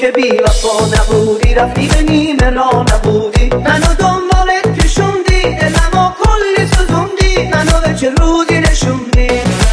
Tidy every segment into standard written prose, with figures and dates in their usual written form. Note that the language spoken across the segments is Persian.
که بی وفا نبودی، رفتی به نیمه را نبودی، منو دنبالت کشوندی، دلمو کلی سوزوندی، منو به چه روزی نشوندی.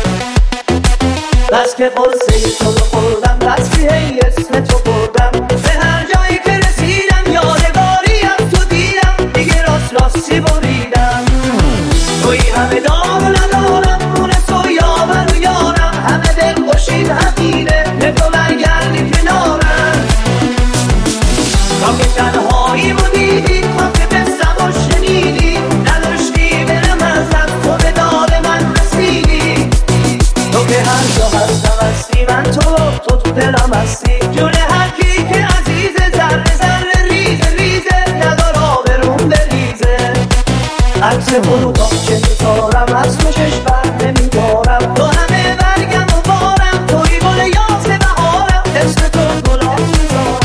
بس که قصه تو رو خوردم، بس که هی اسم تو بردم، به هر جایی که رسیدم یادگاری از تو دیدم، دیگه راستی بریدم. توی همه دار و ندارم، مونس و یاور و یارم، همه دل خوشید همینه، نگو برگردی کنارم. تا که تنهایی رو دیدی، تا که بستم و شنیدی، نداشتی برم ازت، تو به داد من رسیدی. تو که هر جا هستم هستی، من تو دلم هستی، جون هر کی که عزیزه، ذره ذره ریزه ریزه، ندار آبروم بریزه. عکس برو تا چه میتارم، از تو چشم بر نمیدارم، تو همه برگم و بارم، توی گل یاس بهارم، اسم تو گلاب میذارم.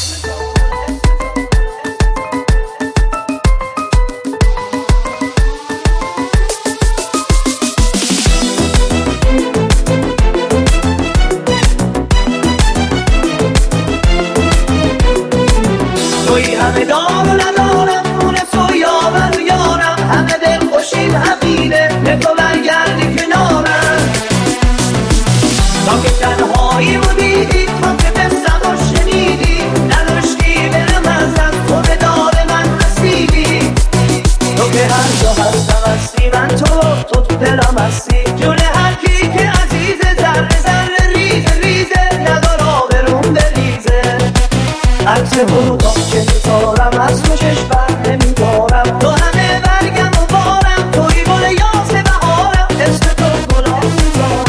توی همه دار و ندارم، مونس و یاور و یارم، همه دل خوشید همینه، نگو برگردی کنارم. تا که تنهایی رو دیدی، تا که بستم و شنیدی، نداشتی برم ازت، تو به داد من رسیدی. تو که هر جا هستم هستی، من تو دلم هستی، جون هر کی که عزیزه، ذره ذره ریزه ریزه، ندار آبروم بریزه. عکس برو تا چه میتارم، از تو چشم بر نمیدارم، تو همه برگم و بارم، توی گل یاس بهارم، اسم تو گلاب میذارم.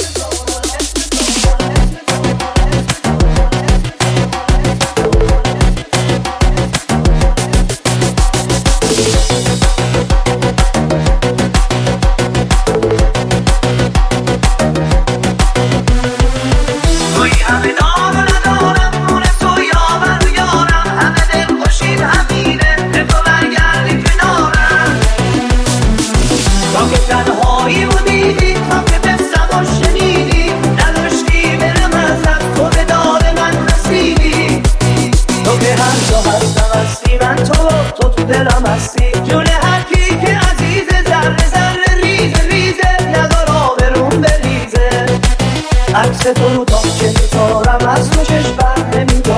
توی همه دار و ندارم، مونس و یاور و یارم، همه دل خوشید همینه، نگو برگردی کنارم. تا که تنهایی رو دیدی، تا که بستم و شنیدی، نداشتی برم ازت، تو به داد من رسیدی. تو که هر جا هستم هستی، من تو دلم هستی، جون هر کی که عزیزه، ذره ذره ریزه ریزه، ندار آبروم بریزه. عکس تو رو تا چه میتارم، از تو چشم بر نمیدارم.